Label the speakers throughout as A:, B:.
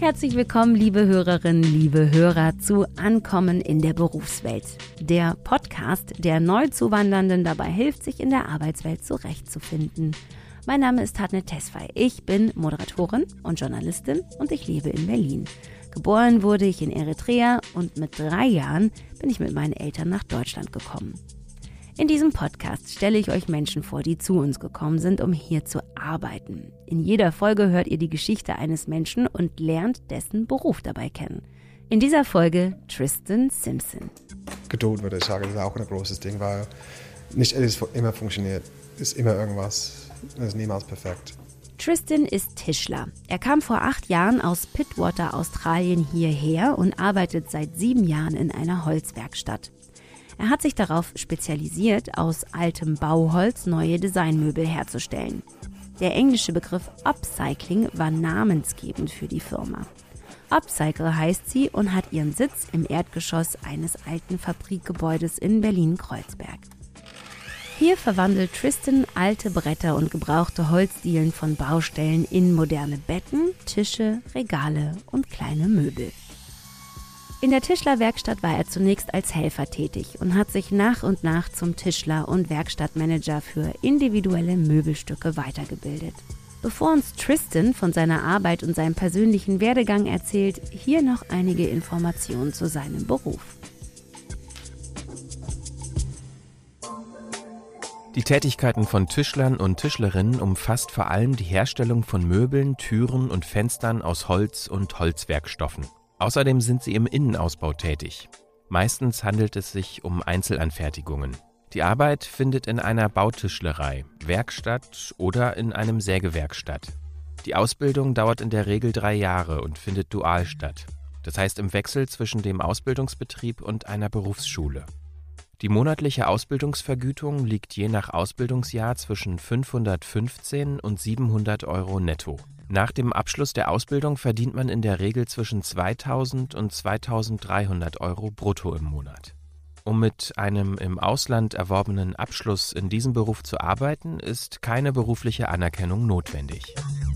A: Herzlich willkommen, liebe Hörerinnen, liebe Hörer, zu Ankommen in der Berufswelt. Der Podcast, der Neuzuwandernden dabei hilft, sich in der Arbeitswelt zurechtzufinden. Mein Name ist Tatne Tesfaye. Ich bin Moderatorin und Journalistin und ich lebe in Berlin. Geboren wurde ich in Eritrea und mit 3 Jahren bin ich mit meinen Eltern nach Deutschland gekommen. In diesem Podcast stelle ich euch Menschen vor, die zu uns gekommen sind, um hier zu arbeiten. In jeder Folge hört ihr die Geschichte eines Menschen und lernt dessen Beruf dabei kennen. In dieser Folge Tristan Simpson.
B: Geduld, würde ich sagen, ist auch ein großes Ding, weil nicht alles immer funktioniert. Es ist immer irgendwas. Es ist niemals perfekt.
A: Tristan ist Tischler. Er kam vor 8 Jahren aus Pittwater, Australien hierher und arbeitet seit 7 Jahren in einer Holzwerkstatt. Er hat sich darauf spezialisiert, aus altem Bauholz neue Designmöbel herzustellen. Der englische Begriff Upcycling war namensgebend für die Firma. Upcycle heißt sie und hat ihren Sitz im Erdgeschoss eines alten Fabrikgebäudes in Berlin-Kreuzberg. Hier verwandelt Tristan alte Bretter und gebrauchte Holzdielen von Baustellen in moderne Betten, Tische, Regale und kleine Möbel. In der Tischlerwerkstatt war er zunächst als Helfer tätig und hat sich nach und nach zum Tischler und Werkstattmanager für individuelle Möbelstücke weitergebildet. Bevor uns Tristan von seiner Arbeit und seinem persönlichen Werdegang erzählt, hier noch einige Informationen zu seinem Beruf.
C: Die Tätigkeiten von Tischlern und Tischlerinnen umfasst vor allem die Herstellung von Möbeln, Türen und Fenstern aus Holz und Holzwerkstoffen. Außerdem sind sie im Innenausbau tätig. Meistens handelt es sich um Einzelanfertigungen. Die Arbeit findet in einer Bautischlerei, Werkstatt oder in einem Sägewerk statt. Die Ausbildung dauert in der Regel 3 Jahre und findet dual statt. Das heißt im Wechsel zwischen dem Ausbildungsbetrieb und einer Berufsschule. Die monatliche Ausbildungsvergütung liegt je nach Ausbildungsjahr zwischen 515 und 700 Euro netto. Nach dem Abschluss der Ausbildung verdient man in der Regel zwischen 2.000 und 2.300 Euro brutto im Monat. Um mit einem im Ausland erworbenen Abschluss in diesem Beruf zu arbeiten, ist keine berufliche Anerkennung notwendig.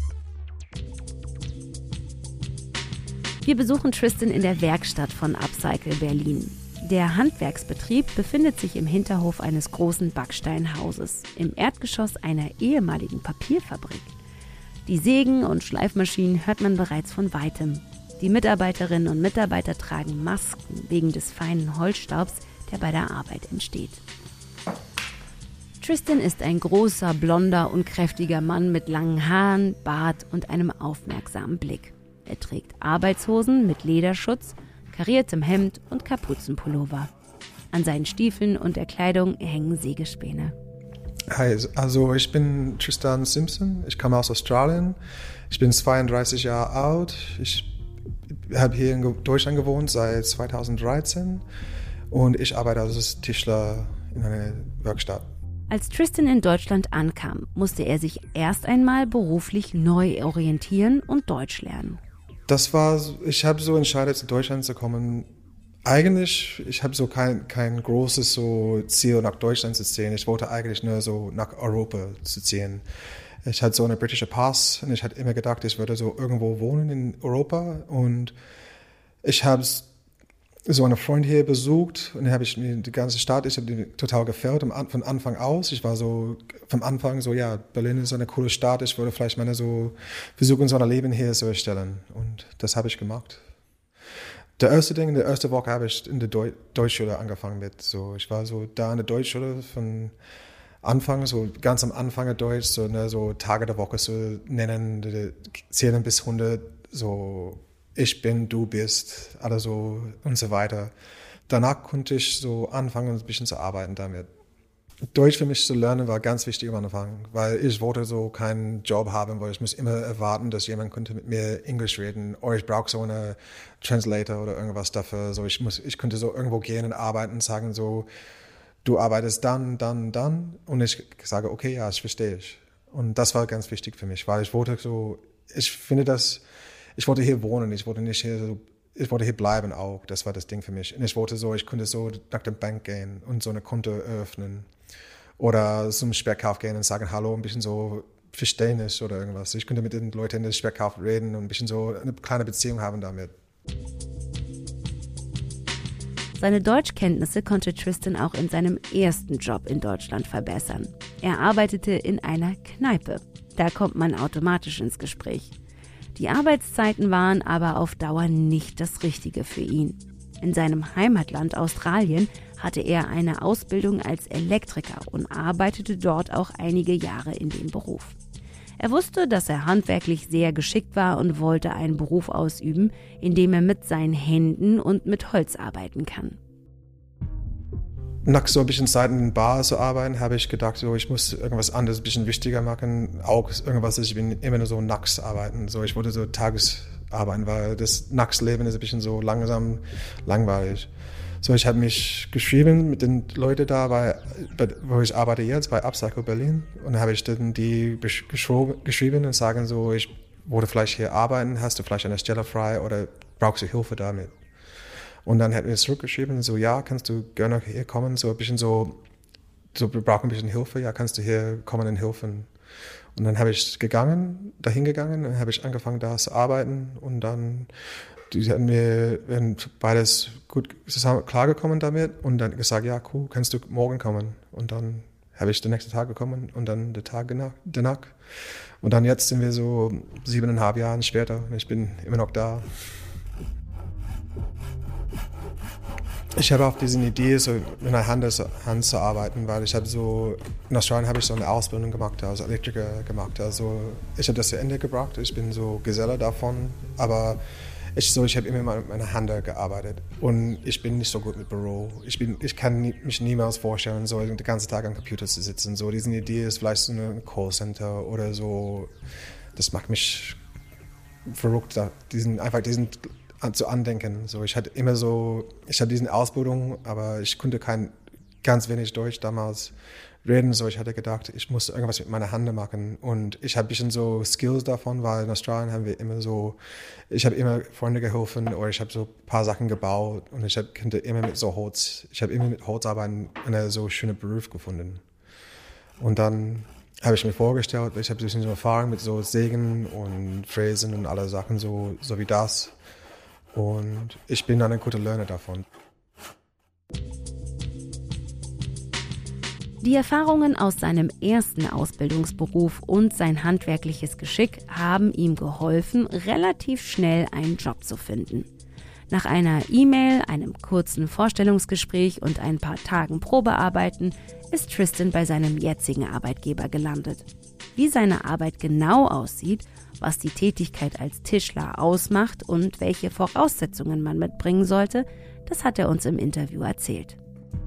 A: Wir besuchen Tristan in der Werkstatt von Upcycle Berlin. Der Handwerksbetrieb befindet sich im Hinterhof eines großen Backsteinhauses, im Erdgeschoss einer ehemaligen Papierfabrik. Die Sägen und Schleifmaschinen hört man bereits von Weitem. Die Mitarbeiterinnen und Mitarbeiter tragen Masken wegen des feinen Holzstaubs, der bei der Arbeit entsteht. Tristan ist ein großer, blonder und kräftiger Mann mit langen Haaren, Bart und einem aufmerksamen Blick. Er trägt Arbeitshosen mit Lederschutz, kariertem Hemd und Kapuzenpullover. An seinen Stiefeln und der Kleidung hängen Sägespäne.
B: Hi, also ich bin Tristan Simpson, ich komme aus Australien, ich bin 32 Jahre alt, ich habe hier in Deutschland gewohnt seit 2013 und ich arbeite als Tischler in einer Werkstatt.
A: Als Tristan in Deutschland ankam, musste er sich erst einmal beruflich neu orientieren und Deutsch lernen.
B: Ich habe so entschieden, zu Deutschland zu kommen. Eigentlich, ich habe so kein großes so Ziel, nach Deutschland zu ziehen. Ich wollte eigentlich nur so nach Europa zu ziehen. Ich hatte so einen britischen Pass und ich hatte immer gedacht, ich würde so irgendwo wohnen in Europa. Und ich habe so einen Freund hier besucht und dann habe ich mir die ganze Stadt, ich habe die total gefällt von Anfang aus. Ich war so vom Anfang so, ja, Berlin ist so eine coole Stadt, ich würde vielleicht versuchen, so ein Leben hier zu erstellen. Und das habe ich gemacht. Der erste Woche habe ich in der Deutschschule angefangen mit. So, ich war so da in der Deutschschule von Anfang, so ganz am Anfang der Deutsch, so Tage der Woche zu nennen, zählen bis 100, so ich bin, du bist, alles so und so weiter. Danach konnte ich so anfangen, ein bisschen zu arbeiten damit. Deutsch für mich zu lernen war ganz wichtig am Anfang, weil ich wollte so keinen Job haben, weil ich muss immer erwarten, dass jemand könnte mit mir Englisch reden oder ich brauche so einen Translator oder irgendwas dafür. So ich könnte so irgendwo gehen und arbeiten und sagen so, du arbeitest dann und ich sage, okay, ja, das verstehe ich. Und das war ganz wichtig für mich, weil ich wollte hier wohnen, ich wollte hier bleiben auch, das war das Ding für mich. Und ich konnte so nach der Bank gehen und so eine Konto eröffnen oder zum Sperrkauf gehen und sagen, hallo, ein bisschen so verstehen nicht oder irgendwas. Ich könnte mit den Leuten in der Verkauf reden und ein bisschen so eine kleine Beziehung haben damit.
A: Seine Deutschkenntnisse konnte Tristan auch in seinem ersten Job in Deutschland verbessern. Er arbeitete in einer Kneipe. Da kommt man automatisch ins Gespräch. Die Arbeitszeiten waren aber auf Dauer nicht das Richtige für ihn. In seinem Heimatland Australien hatte er eine Ausbildung als Elektriker und arbeitete dort auch einige Jahre in dem Beruf. Er wusste, dass er handwerklich sehr geschickt war und wollte einen Beruf ausüben, in dem er mit seinen Händen und mit Holz arbeiten kann.
B: Nach so ein bisschen Zeit in der Bar zu arbeiten, habe ich gedacht, so, ich muss irgendwas anderes ein bisschen wichtiger machen. Auch irgendwas, ich bin immer nur so nachts arbeiten. So, ich wollte so Tagesarbeiten, weil das Nachtsleben ist ein bisschen so langsam langweilig. So, ich habe mich geschrieben mit den Leuten da, wo ich arbeite jetzt, bei Upcycle Berlin. Und dann habe ich dann die geschrieben und sagen so, ich wollte vielleicht hier arbeiten, hast du vielleicht eine Stelle frei oder brauchst du Hilfe damit? Und dann hat mir zurückgeschrieben, so, ja, kannst du gerne hier kommen, so ein bisschen so, wir brauchen ein bisschen Hilfe, ja, kannst du hier kommen und helfen. Und dann habe ich dahin gegangen, und habe ich angefangen, da zu arbeiten und dann, die hatten wir beides gut zusammen klargekommen damit und dann gesagt, ja, cool, kannst du morgen kommen. Und dann habe ich den nächsten Tag gekommen und dann den Tag danach. Und dann jetzt sind wir so 7,5 Jahre später und ich bin immer noch da. Ich habe auch diese Idee, so mit einer Hand zu arbeiten, weil in Australien habe ich so eine Ausbildung gemacht, als Elektriker gemacht. Also ich habe das zu Ende gebracht, ich bin so Geselle davon, aber ich habe immer mit meiner Hand gearbeitet und ich bin nicht so gut mit Büro. Ich kann mich niemals vorstellen, so den ganzen Tag am Computer zu sitzen. So diese Idee ist vielleicht so ein Callcenter oder so, das macht mich verrückt, diesen zu andenken. So, ich hatte diese Ausbildung, aber ich konnte ganz wenig Deutsch damals reden. So, ich hatte gedacht, ich muss irgendwas mit meiner Hand machen. Und ich habe ein bisschen so Skills davon, weil in Australien haben wir ich habe immer Freunde geholfen oder ich habe so ein paar Sachen gebaut und ich habe immer mit Holzarbeiten einen so schönen Beruf gefunden. Und dann habe ich mir vorgestellt, ich habe ein bisschen so Erfahrung mit so Sägen und Fräsen und alle Sachen, so wie das. Und ich bin dann ein guter Lerner davon.
A: Die Erfahrungen aus seinem ersten Ausbildungsberuf und sein handwerkliches Geschick haben ihm geholfen, relativ schnell einen Job zu finden. Nach einer E-Mail, einem kurzen Vorstellungsgespräch und ein paar Tagen Probearbeiten ist Tristan bei seinem jetzigen Arbeitgeber gelandet. Wie seine Arbeit genau aussieht, was die Tätigkeit als Tischler ausmacht und welche Voraussetzungen man mitbringen sollte, das hat er uns im Interview erzählt.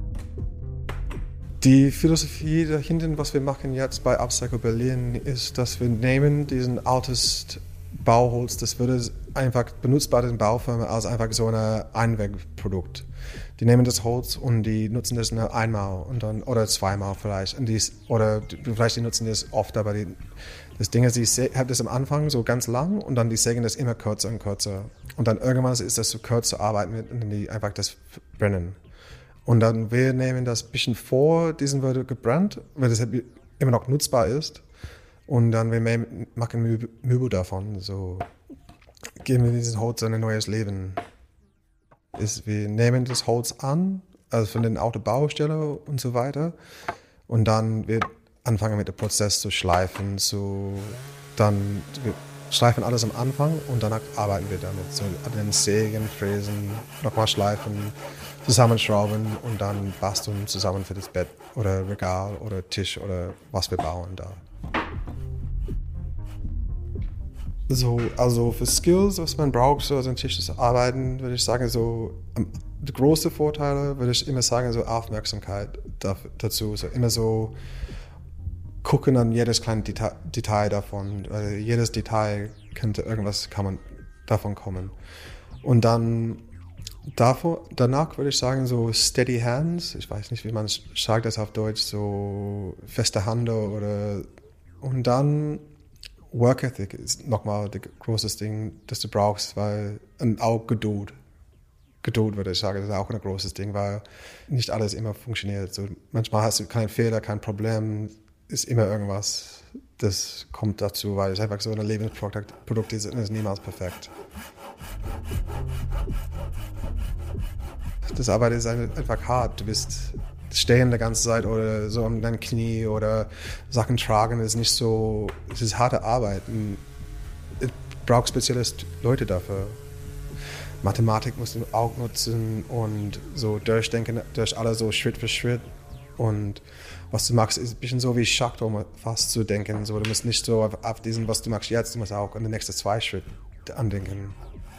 B: Die Philosophie dahinter, was wir machen jetzt bei Upcycle Berlin, ist, dass wir nehmen diesen altes Bauholz, das würde einfach benutzbar in Baufirmen als einfach so ein Einwegprodukt. Die nehmen das Holz und die nutzen das nur einmal und dann, oder zweimal vielleicht. Vielleicht die nutzen das oft, aber das Ding ist, ich habe das am Anfang so ganz lang und dann die sägen das immer kürzer und kürzer. Und dann irgendwann ist das so kurz zu arbeiten mit und die einfach das brennen. Und dann wir nehmen das ein bisschen vor, diesen wird gebrannt, weil das immer noch nutzbar ist. Und dann wir machen Möbel davon, so geben wir diesem Holz ein neues Leben. Wir nehmen das Holz an, also von den Autobaustellen und so weiter. Und dann wir anfangen mit dem Prozess zu schleifen. Wir schleifen alles am Anfang und danach arbeiten wir damit. So den Sägen, Fräsen, nochmal schleifen, zusammenschrauben und dann basteln zusammen für das Bett oder Regal oder Tisch oder was wir bauen da. So, also für Skills, was man braucht, so an Tisch zu arbeiten, würde ich sagen, so die großen Vorteile, würde ich immer sagen, so Aufmerksamkeit dazu. So immer so gucken an jedes kleine Detail davon. Jedes Detail kann davon kommen. Und dann danach würde ich sagen, so steady hands, ich weiß nicht, wie man sagt das auf Deutsch, so feste Hand und dann Work Ethic ist nochmal das große Ding, das du brauchst, und auch Geduld. Geduld würde ich sagen, das ist auch ein großes Ding, weil nicht alles immer funktioniert. So, manchmal hast du keinen Fehler, kein Problem, ist immer irgendwas, das kommt dazu, weil es einfach so ein Lebensprodukt ist und ist niemals perfekt. Das Arbeit ist einfach hart. Du bist stehen die ganze Zeit oder so an deinem Knie oder Sachen tragen, ist nicht so, es ist harte Arbeit. Es braucht spezielle Leute dafür. Mathematik musst du auch nutzen und so durchdenken, durch alles so Schritt für Schritt. Und was du machst, ist ein bisschen so wie Schach, um fast zu denken. So, du musst nicht so auf diesen, was du machst jetzt, du musst auch an den nächsten 2 Schritte andenken.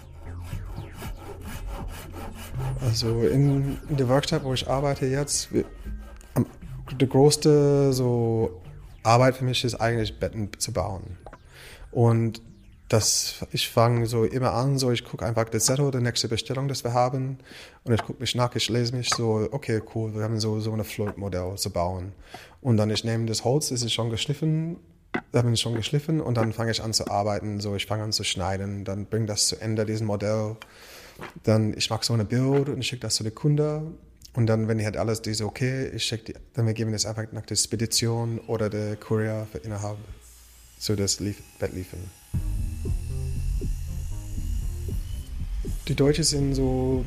B: Also in der Werkstatt, wo ich arbeite jetzt, die größte so Arbeit für mich ist eigentlich Betten zu bauen. Und ich fange so immer an, so ich gucke einfach das Zettel, die nächste Bestellung, das wir haben, und ich gucke mich nach, ich lese mich so, okay, cool, wir haben so ein Float-Modell zu bauen. Und dann ich nehme das Holz, das ist schon geschliffen, und dann fange ich an zu arbeiten, so ich fange an zu schneiden, dann bringe das zu Ende, diesen Modell. Dann ich mache so ein Bild und schicke das zu den Kunden. Und dann, wenn die halt alles, die so okay, dann wir geben das einfach nach der Spedition oder der Kurier für innerhalb so das Bett liefern. Die Deutschen sind so,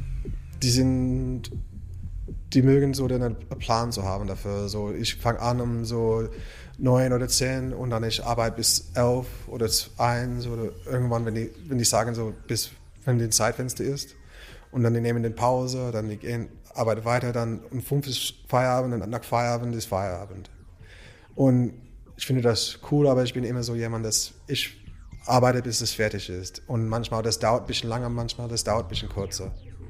B: die mögen so einen Plan zu haben dafür. So, ich fange an um so 9 oder 10 und dann ich arbeite bis 11 oder 1 oder irgendwann, wenn die sagen so bis wenn das Zeitfenster ist. Und dann die nehmen die Pause, dann die gehen, arbeiten weiter, dann um 5 ist Feierabend und nach Feierabend ist Feierabend. Und ich finde das cool, aber ich bin immer so jemand, dass ich arbeite, bis es fertig ist. Und manchmal, das dauert ein bisschen länger, manchmal, das dauert ein bisschen kürzer.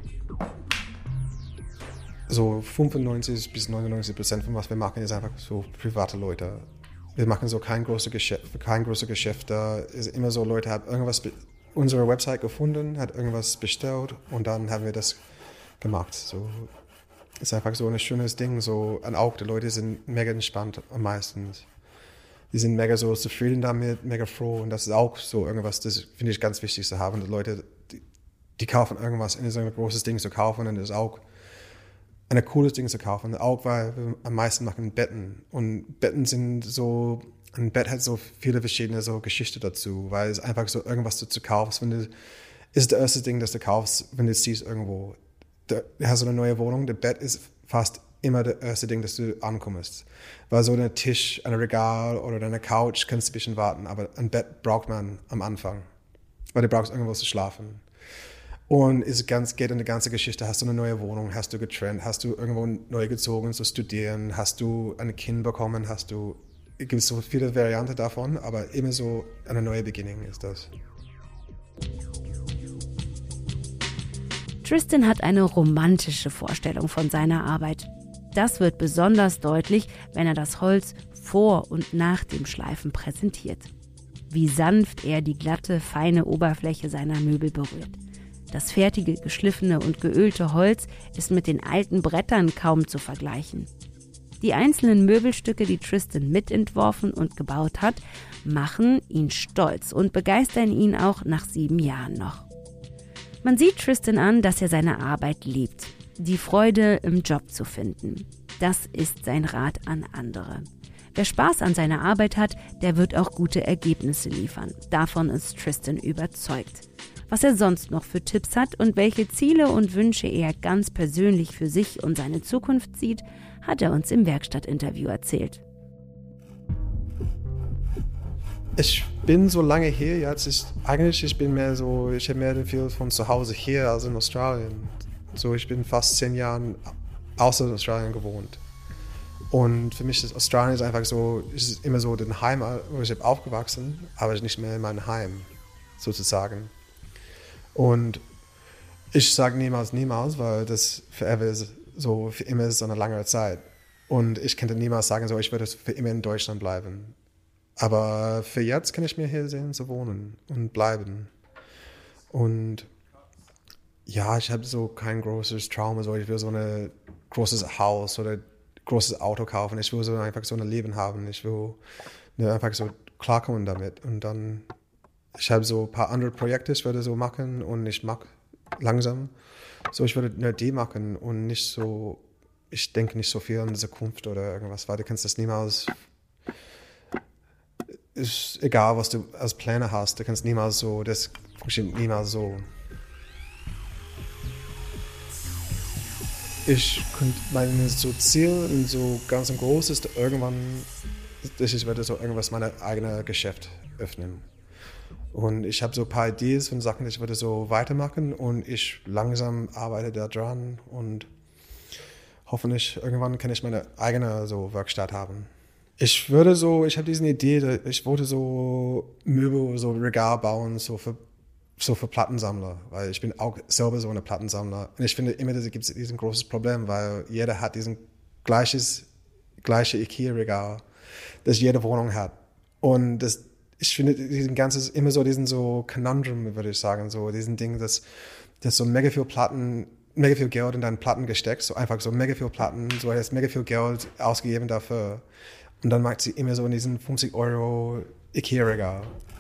B: So 95-99% von was wir machen, ist einfach so private Leute. Wir machen so kein großes Geschäft. Da ist immer so, Leute haben irgendwas unsere Website gefunden, hat irgendwas bestellt und dann haben wir das gemacht. So ist einfach so ein schönes Ding. So, und auch die Leute sind mega entspannt am meisten. Die sind mega so zufrieden damit, mega froh. Und das ist auch so irgendwas, das finde ich ganz wichtig zu haben. Die Leute, die kaufen irgendwas, in so ein großes Ding zu kaufen. Und das ist auch ein cooles Ding zu kaufen. Auch weil wir am meisten machen Betten. Und Betten sind so, ein Bett hat so viele verschiedene so Geschichten dazu, weil es einfach so irgendwas du kaufst. Ist das erste Ding, das du kaufst, wenn du es siehst irgendwo. Du hast so eine neue Wohnung, das Bett ist fast immer das erste Ding, das du ankommst. Weil so ein Tisch, ein Regal oder eine Couch kannst du ein bisschen warten, aber ein Bett braucht man am Anfang, weil du brauchst irgendwo zu schlafen. Und es geht in die ganze Geschichte, hast du eine neue Wohnung, hast du getrennt, hast du irgendwo neu gezogen zu studieren, hast du ein Kind bekommen, es gibt so viele Varianten davon, aber immer so eine neue Beginning ist das.
A: Tristan hat eine romantische Vorstellung von seiner Arbeit. Das wird besonders deutlich, wenn er das Holz vor und nach dem Schleifen präsentiert. Wie sanft er die glatte, feine Oberfläche seiner Möbel berührt. Das fertige, geschliffene und geölte Holz ist mit den alten Brettern kaum zu vergleichen. Die einzelnen Möbelstücke, die Tristan mitentworfen und gebaut hat, machen ihn stolz und begeistern ihn auch nach 7 Jahren noch. Man sieht Tristan an, dass er seine Arbeit liebt, die Freude im Job zu finden. Das ist sein Rat an andere. Wer Spaß an seiner Arbeit hat, der wird auch gute Ergebnisse liefern. Davon ist Tristan überzeugt. Was er sonst noch für Tipps hat und welche Ziele und Wünsche er ganz persönlich für sich und seine Zukunft sieht, hat er uns im Werkstattinterview erzählt.
B: Ich bin so lange hier jetzt. Ich habe mehr viel von zu Hause hier als in Australien. So, ich bin fast 10 Jahre außer Australien gewohnt. Und für mich ist Australien einfach so, es ist immer so den Heim, wo ich bin aufgewachsen, aber nicht mehr in meinem Heim, sozusagen. Und ich sage niemals, weil das für immer ist so eine lange Zeit. Und ich könnte niemals sagen, so, ich würde für immer in Deutschland bleiben. Aber für jetzt kann ich mir hier sehen, zu wohnen und bleiben. Und ja, ich habe so kein großes Trauma, so ich will so ein großes Haus oder großes Auto kaufen. Ich will so einfach so ein Leben haben. Ich will einfach so klarkommen damit. Und dann, ich habe so ein paar andere Projekte, ich würde so machen und ich mag langsam. So, ich würde nur die machen und nicht so, ich denke nicht so viel an die Zukunft oder irgendwas, weil du kannst das niemals ist egal, was du als Pläne hast, du kannst niemals so, das funktioniert niemals so. Ich könnte mein so Ziel und so ganz groß ist irgendwann, ich werde so irgendwas mein eigenes Geschäft öffnen. Und ich habe so ein paar Ideen von Sachen, die ich würde so weitermachen und ich langsam arbeite da dran und hoffentlich irgendwann kann ich meine eigene so Werkstatt haben. Ich habe diese Idee, ich wollte so Möbel, so Regal bauen, so für Plattensammler, weil ich bin auch selber so ein Plattensammler. Und ich finde immer, da gibt es diesen großes Problem, weil jeder hat diesen gleiche Ikea-Regal, das jede Wohnung hat. Und ich finde diesen ganzen immer so diesen so Conundrum, würde ich sagen, so diesen Ding, dass so mega viel Geld in deine Platten gesteckt, so einfach so mega viel Platten, so hast mega viel Geld ausgegeben dafür. Und dann macht sie immer so in diesen 50 € Ikea-Regal.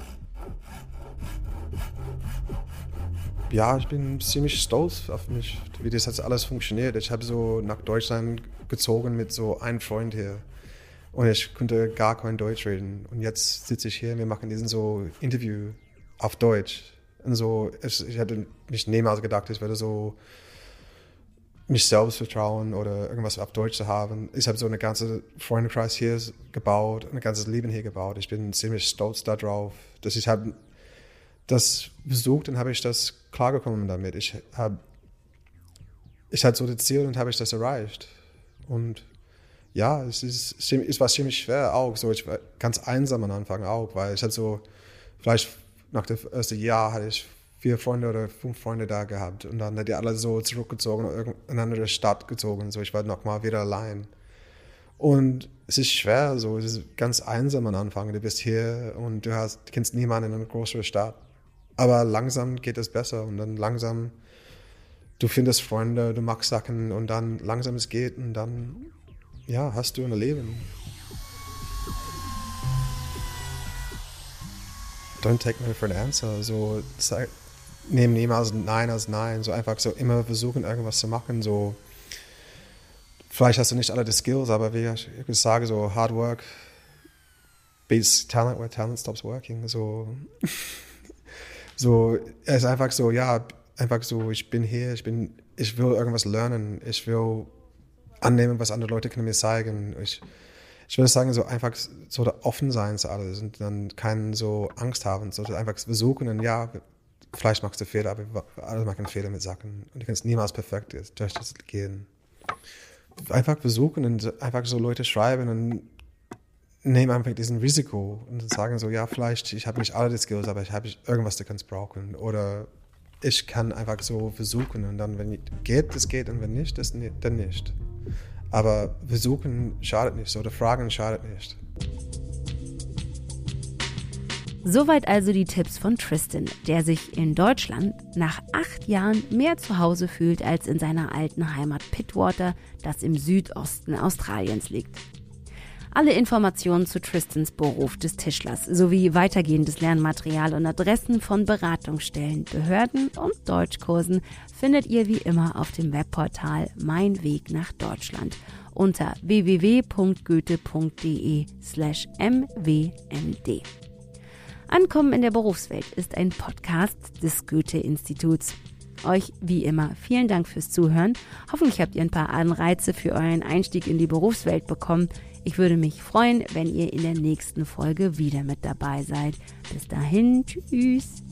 B: Ja, ich bin ziemlich stolz auf mich, wie das jetzt alles funktioniert. Ich habe so nach Deutschland gezogen mit so einem Freund hier und ich konnte gar kein Deutsch reden. Und jetzt sitze ich hier und wir machen diesen so Interview auf Deutsch. Und so, ich hätte mich niemals gedacht, ich werde so mich selbst vertrauen oder irgendwas auf Deutsch zu haben. Ich habe so einen ganzen Freundeskreis hier gebaut, ein ganzes Leben hier gebaut. Ich bin ziemlich stolz darauf, dass ich habe das besucht und habe ich das klargekommen damit. Ich hatte so das Ziel und habe ich das erreicht. Und ja, es war ziemlich schwer auch. So, ich war ganz einsam am Anfang auch, weil ich hatte so, vielleicht nach dem ersten Jahr hatte ich 4 Freunde oder 5 Freunde da gehabt und dann hat die alle so zurückgezogen und in eine andere Stadt gezogen. So, ich war nochmal wieder allein. Und es ist schwer, so, es ist ganz einsam am Anfang. Du bist hier und du kennst niemanden in einer größeren Stadt. Aber langsam geht es besser und dann langsam, du findest Freunde, du machst Sachen und dann langsam es geht und dann, ja, hast du ein Leben. Don't take me for an answer. So, nehmen niemals Nein als Nein. So einfach so immer versuchen, irgendwas zu machen. So, vielleicht hast du nicht alle die Skills, aber wie ich sage, so Hard Work beats talent where talent stops working. So, es ist einfach so, ja, einfach so, ich bin hier, ich will irgendwas lernen, ich will annehmen, was andere Leute können mir zeigen. Ich würde sagen, so einfach so offen sein zu alles und dann keinen so Angst haben, so einfach versuchen und ja, vielleicht machst du Fehler, aber alle machen Fehler mit Sachen und du kannst niemals perfekt durch das gehen. Einfach versuchen und einfach so Leute schreiben und nehmen einfach diesen Risiko und sagen so, ja, vielleicht, ich habe nicht alle die Skills, aber ich habe irgendwas, du kannst brauchen. Oder ich kann einfach so versuchen und dann, wenn geht, das geht und wenn nicht, dann nicht. Aber versuchen schadet nicht, oder fragen schadet nicht.
A: Soweit also die Tipps von Tristan, der sich in Deutschland nach 8 Jahren mehr zu Hause fühlt als in seiner alten Heimat Pittwater, das im Südosten Australiens liegt. Alle Informationen zu Tristans Beruf des Tischlers sowie weitergehendes Lernmaterial und Adressen von Beratungsstellen, Behörden und Deutschkursen findet ihr wie immer auf dem Webportal Mein Weg nach Deutschland unter www.goethe.de/mwnd. Ankommen in der Berufswelt ist ein Podcast des Goethe-Instituts. Euch wie immer vielen Dank fürs Zuhören. Hoffentlich habt ihr ein paar Anreize für euren Einstieg in die Berufswelt bekommen. Ich würde mich freuen, wenn ihr in der nächsten Folge wieder mit dabei seid. Bis dahin, tschüss.